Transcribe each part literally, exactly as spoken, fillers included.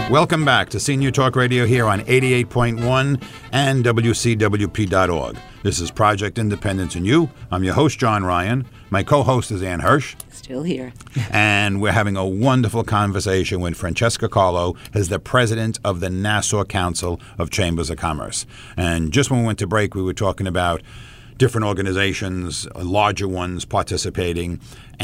Welcome back to Senior Talk Radio here on eighty-eight point one and W C W P dot org. This is Project Independence and You. I'm your host, John Ryan. My co-host is Ann Hirsch. Still here. And we're having a wonderful conversation with Francesca Carlo, who's the president of the Nassau Council of Chambers of Commerce. And just when we went to break, we were talking about different organizations, larger ones participating.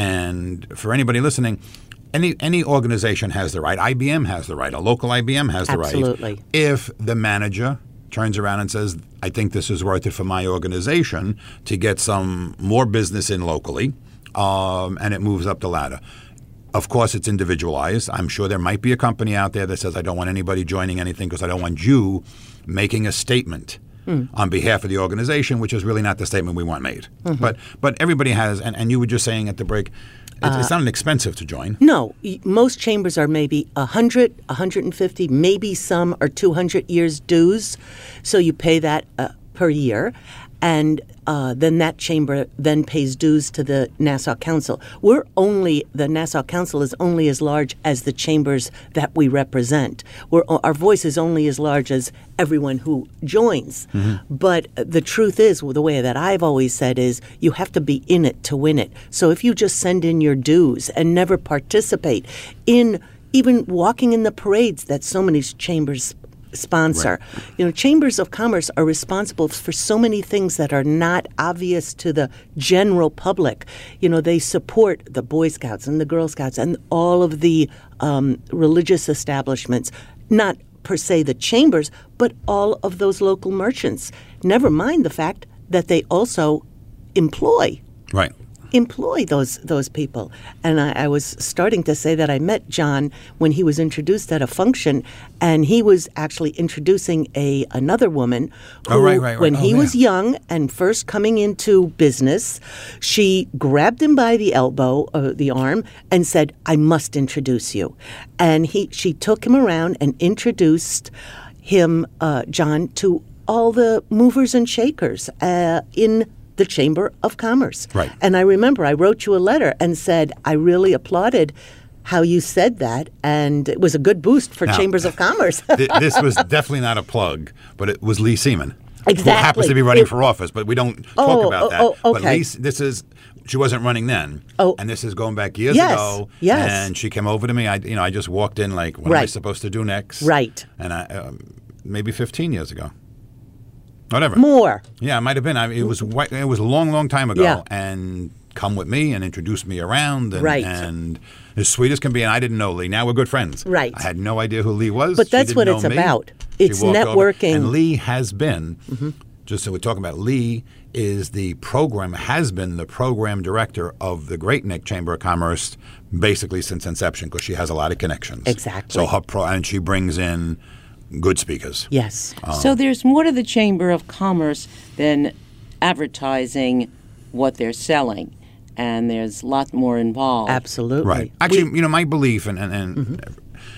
And for anybody listening, Any any organization has the right. I B M has the right. A local I B M has the right. Absolutely. If the manager turns around and says, I think this is worth it for my organization to get some more business in locally, um, and it moves up the ladder. Of course, it's individualized. I'm sure there might be a company out there that says, I don't want anybody joining anything because I don't want you making a statement mm. on behalf of the organization, which is really not the statement we want made. Mm-hmm. But but everybody has, and, and you were just saying at the break, It's, it's not inexpensive to join. No. Most chambers are maybe one hundred, one hundred fifty, maybe some are two hundred years dues. So you pay that uh, per year. And uh, then that chamber then pays dues to the Nassau Council. We're only, the Nassau Council is only as large as the chambers that we represent. We're, our voice is only as large as everyone who joins. Mm-hmm. But the truth is, well, the way that I've always said is, you have to be in it to win it. So if you just send in your dues and never participate in even walking in the parades that so many chambers sponsor. Right. You know, chambers of commerce are responsible for so many things that are not obvious to the general public. You know, they support the Boy Scouts and the Girl Scouts and all of the um, religious establishments, not per se the chambers, but all of those local merchants. Never mind the fact that they also employ. Right. employ those those people. And I, I was starting to say that I met John when he was introduced at a function, and he was actually introducing a another woman who, oh, right, right, right. when oh, he yeah. was young and first coming into business, she grabbed him by the elbow, uh, the arm, and said, I must introduce you. And he she took him around and introduced him, uh, John, to all the movers and shakers uh, in the Chamber of Commerce. Right. And I remember I wrote you a letter and said, I really applauded how you said that, and it was a good boost for now, Chambers of Commerce. th- this was definitely not a plug, but it was Lee Seaman. Exactly. Who happens to be running it, for office, but we don't oh, talk about oh, that. Oh, okay. But Lee, this is, she wasn't running then. Oh. And this is going back years yes, ago. Yes. And she came over to me. I, you know, I just walked in like, what right. am I supposed to do next? Right. And I, um, maybe fifteen years ago. Whatever. More. Yeah, it might have been. I mean, it was it was a long, long time ago. Yeah. And come with me and introduce me around. And, right. And as sweet as can be. And I didn't know Lee. Now we're good friends. Right. I had no idea who Lee was. But that's she what didn't it's know me. about. She It's walked over, networking. and Lee has been, mm-hmm. just so we're talking about, Lee is the program, has been the program director of the Great Neck Chamber of Commerce basically since inception, because she has a lot of connections. Exactly. So her pro, and she brings in good speakers. Yes. Um, so there's more to the Chamber of Commerce than advertising what they're selling, and there's a lot more involved. Absolutely. Right. Actually, we, you know, my belief and, and, and mm-hmm.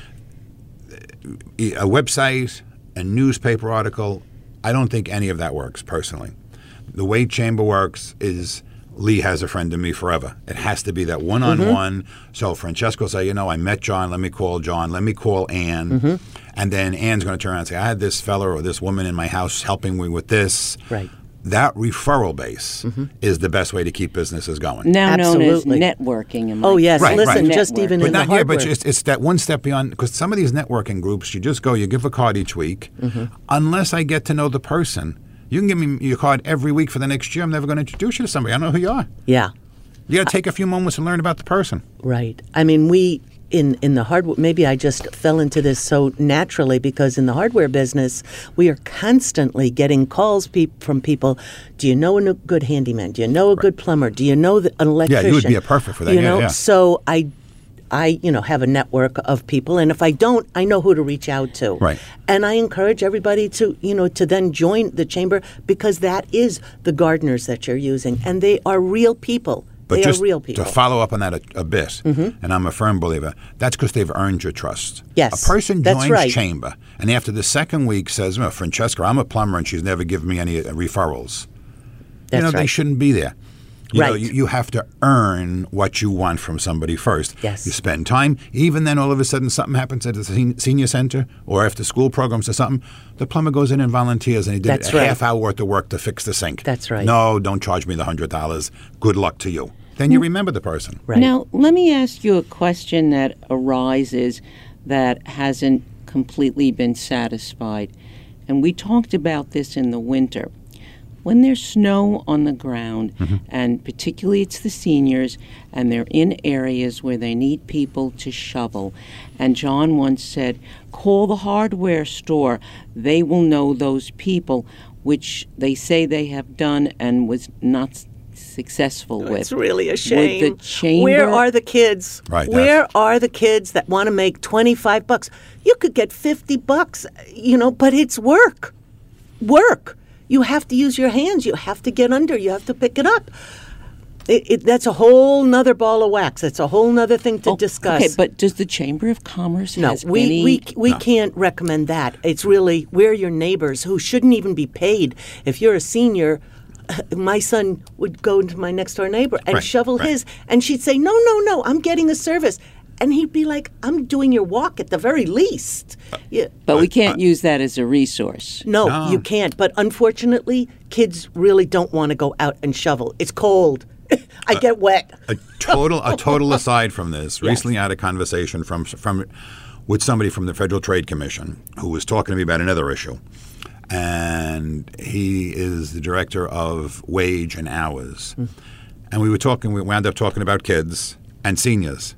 a website, a newspaper article, I don't think any of that works personally. The way Chamber works is Lee has a friend in me forever. It has to be that one-on-one. Mm-hmm. So Francesca will say, you know, I met John. Let me call John. Let me call Ann. Mm-hmm. And then Ann's going to turn around and say, I had this fella or this woman in my house helping me with this. Right. That referral base mm-hmm. is the best way to keep businesses going. Now Absolutely. known as networking. Am oh, yes. Right, Listen, right. just Network. even but in not the hardware. here, but it's, it's that one step beyond, because some of these networking groups, you just go, you give a card each week. Mm-hmm. Unless I get to know the person, you can give me your card every week for the next year. I'm never going to introduce you to somebody. I don't know who you are. Yeah. You got to take a few moments and learn about the person. Right. I mean, we, in, in the hardware, maybe I just fell into this so naturally because in the hardware business, we are constantly getting calls pe- from people. Do you know a good handyman? Do you know a right. good plumber? Do you know the, an electrician? Yeah, you would be a perfect for that. You yeah, know, yeah. so I I, you know, have a network of people, and if I don't, I know who to reach out to. Right. And I encourage everybody to, you know, to then join the chamber because that is the gardeners that you're using, and they are real people. But they just are real people. to follow up on that a, a bit, mm-hmm. and I'm a firm believer, that's because they've earned your trust. Yes, a person that's joins right. Chamber, and after the second week says, well, Francesca, I'm a plumber, and she's never given me any uh, referrals. That's you know, right. they shouldn't be there. You know, Right. you, you have to earn what you want from somebody first. Yes. You spend time. Even then, all of a sudden, something happens at the sen- senior center or after school programs or something. The plumber goes in and volunteers, and he did That's a right. half hour worth of work to fix the sink. That's right. No, don't charge me the hundred dollars. Good luck to you. Then you remember the person. Right. Now, let me ask you a question that arises that hasn't completely been satisfied. And we talked about this in the winter. When there's snow on the ground, Mm-hmm. and particularly it's the seniors, and they're in areas where they need people to shovel. And John once said, call the hardware store. They will know those people, which they say they have done and was not s- successful with. It's really a Would shame. the chamber- Where are the kids? Right, Where that's- are the kids that want to make twenty-five bucks? You could get fifty bucks, you know, but it's work. Work. You have to use your hands. You have to get under. You have to pick it up. It, it, that's a whole nother ball of wax. That's a whole nother thing to Oh, discuss. Okay, but does the Chamber of Commerce No, has we, any... we, we can't recommend that. It's really, we're your neighbors who shouldn't even be paid. If you're a senior, my son would go to my next door neighbor and Right, shovel right. his, and she'd say, no, no, no, I'm getting a service. And he'd be like, I'm doing your walk at the very least. Yeah. But we can't use that as a resource. No, No. you can't. But unfortunately, kids really don't want to go out and shovel. It's cold. I get wet. A total a total aside from this. Recently, I had a conversation from from with somebody from the Federal Trade Commission who was talking to me about another issue, and he is the director of wage and hours, Mm. and we were talking. We wound up talking about kids and seniors.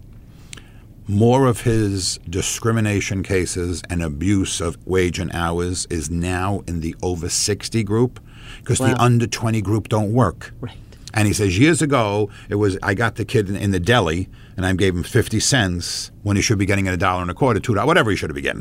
More of his discrimination cases and abuse of wage and hours is now in the over sixty group because the Wow. under twenty group don't work. Right. And he says years ago it was I got the kid in, in the deli and I gave him fifty cents when he should be getting a dollar and a quarter, two dollars, whatever he should be getting.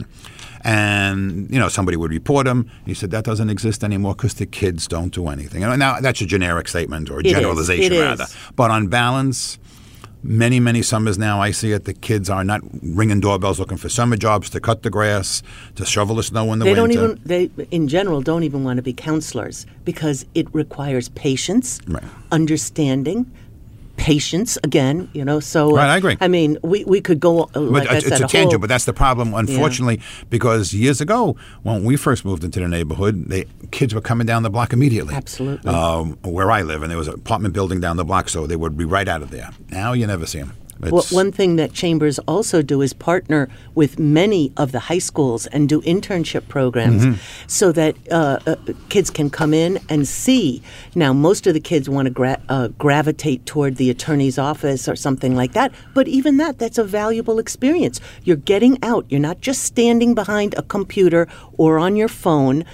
And you know somebody would report him. He said that doesn't exist anymore because the kids don't do anything. And now that's a generic statement or a It is. generalization It rather. is. But on balance, many many summers now I see it. The kids are not ringing doorbells looking for summer jobs to cut the grass, to shovel the snow in the They winter. don't even, they, in general, don't even want to be counselors because it requires patience, Right. understanding, patience again, you know. So, uh, Right, I agree. I mean, we, we could go, uh, like But I it's, said, it's a whole- tangent, but that's the problem, unfortunately, because years ago, when we first moved into the neighborhood, they, kids were coming down the block immediately. Absolutely. Um, where I live, and there was an apartment building down the block, so they would be right out of there. Now you never see them. Well, one thing that chambers also do is partner with many of the high schools and do internship programs Mm-hmm. so that uh, uh, kids can come in and see. Now, most of the kids want to gra- uh, gravitate toward the attorney's office or something like that, but even that, that's a valuable experience. You're getting out. You're not just standing behind a computer or on your phone,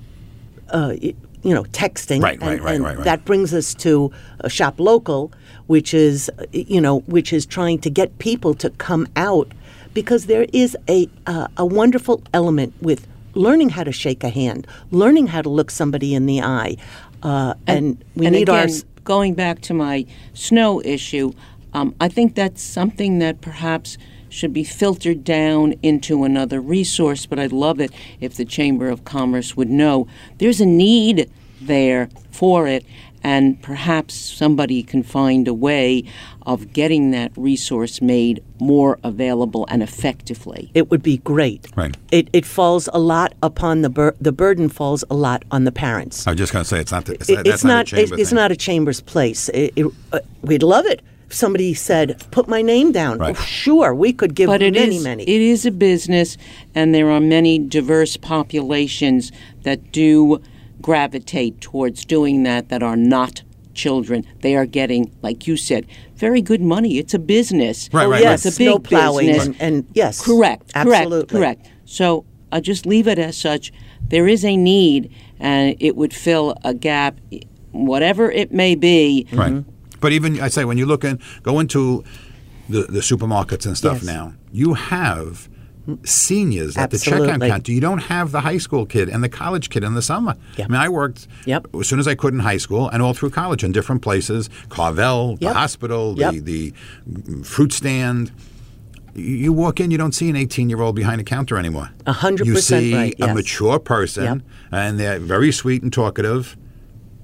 uh, y- you know, texting. Right, right, and, right, and right, right. That brings us to uh, Shop Local, which is, uh, you know, which is trying to get people to come out because there is a uh, a wonderful element with learning how to shake a hand, learning how to look somebody in the eye, uh, and, we and need again, our. s- going back to my snow issue, um, I think that's something that perhaps should be filtered down into another resource, but I'd love it if the Chamber of Commerce would know there's a need there for it, and perhaps somebody can find a way of getting that resource made more available and effectively. It would be great. Right. It it falls a lot upon the bur- the burden falls a lot on the parents. I was just going to say it's not. The, it's, It- that's it's not. not. a chamber it's, it's thing. not a chamber's place. It, it, uh, we'd love it if somebody said, "Put my name down." Right. Oh, sure, we could give But it many, is many. it is a business, and there are many diverse populations that do gravitate towards doing that that are not children. They are getting, like you said, very good money. It's a business. Right, oh right, yes, It's a big snow plowing business. and, and yes, Correct. absolutely. Correct. Correct. So I just leave it as such. There is a need, and it would fill a gap, whatever it may be. Right. But even I say when you look in, go into the, the supermarkets and stuff Yes. now, you have seniors at the checkout Absolutely. counter. You don't have the high school kid and the college kid in the summer. Yep. I mean, I worked Yep. as soon as I could in high school and all through college in different places, Carvel, the Yep. hospital, Yep. the, the fruit stand. You walk in, you don't see an eighteen-year-old behind a counter anymore. A hundred You percent see right, a yes. mature person, Yep. and they're very sweet and talkative.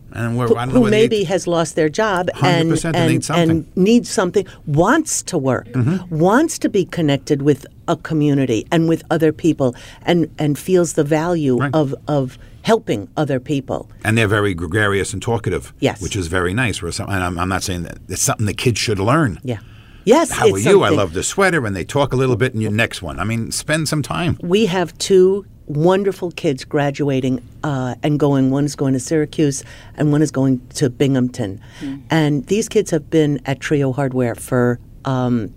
And we're, who, I don't know who whether maybe you- has lost their job one hundred and, percent and, they need something. and needs something, wants to work, Mm-hmm. wants to be connected with a community and with other people, and, and feels the value Right. of, of helping other people. And they're very gregarious and talkative. Yes. Which is very nice. For some, and I'm, I'm not saying that it's something the kids should learn. Yeah. Yes. How it's are you? I something. love the sweater, and they talk a little bit in your next one. I mean, spend some time. We have two wonderful kids graduating uh, and going. One is going to Syracuse, and one is going to Binghamton. Mm. And these kids have been at Trio Hardware for um,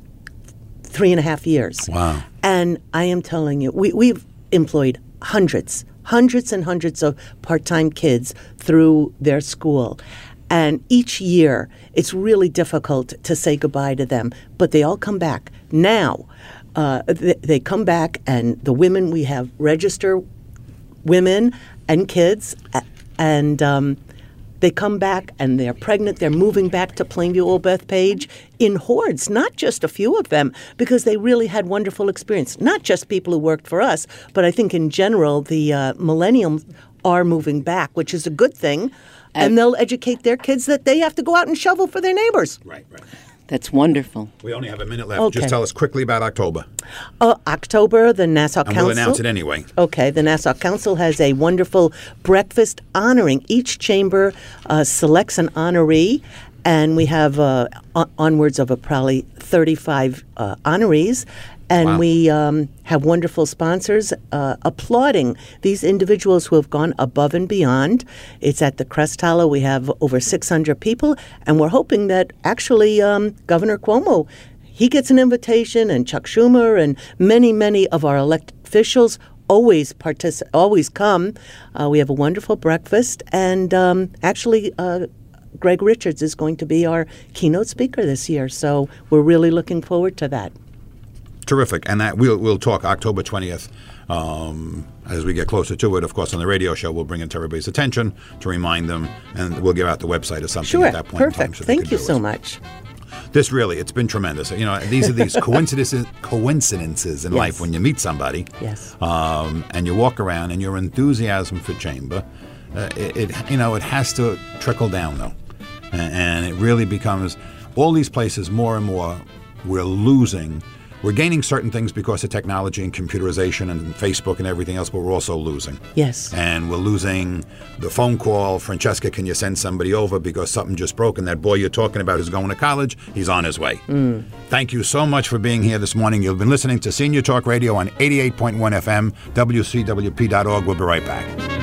three and a half years. Wow. And I am telling you, we, we've employed hundreds, hundreds and hundreds of part-time kids through their school. And each year, it's really difficult to say goodbye to them, but they all come back. Now, uh, they, they come back, and the women, we have register women and kids, a- and um, they come back and they're pregnant. They're moving back to Plainview Old Bethpage in hordes, not just a few of them, because they really had wonderful experience. Not just people who worked for us, but I think in general the uh, millennials are moving back, which is a good thing. And they'll educate their kids that they have to go out and shovel for their neighbors. Right, right. That's wonderful. We only have a minute left. Okay. Just tell us quickly about October. Uh, October, the Nassau And Council. we'll announce it anyway. Okay, the Nassau Council has a wonderful breakfast honoring. Each chamber uh, selects an honoree, and we have uh, on- onwards of a probably thirty-five uh, honorees. And Wow. we um, have wonderful sponsors uh, applauding these individuals who have gone above and beyond. It's at the Crest Hollow. We have over six hundred people, and we're hoping that actually um, Governor Cuomo, he gets an invitation, and Chuck Schumer, and many, many of our elected officials always partic- always come. Uh, we have a wonderful breakfast, and um, actually uh, Greg Richards is going to be our keynote speaker this year, so we're really looking forward to that. Terrific. And that we'll we'll talk October twentieth um, as we get closer to it. Of course, on the radio show, we'll bring it to everybody's attention to remind them, and we'll give out the website or something Sure, at that point in time. perfect. So they Thank can you do so it. much. This really, it's been tremendous. You know, these are these coincidences coincidences in Yes. life when you meet somebody. Yes. Um, and you walk around, and your enthusiasm for chamber, uh, it, it you know it has to trickle down though, and, and it really becomes all these places more and more. We're losing. We're gaining certain things because of technology and computerization and Facebook and everything else, but we're also losing. Yes. And we're losing the phone call. Francesca, can you send somebody over because something just broke, and that boy you're talking about is going to college? He's on his way. Mm. Thank you so much for being here this morning. You've been listening to Senior Talk Radio on eighty-eight point one F M, W C W P dot org. We'll be right back.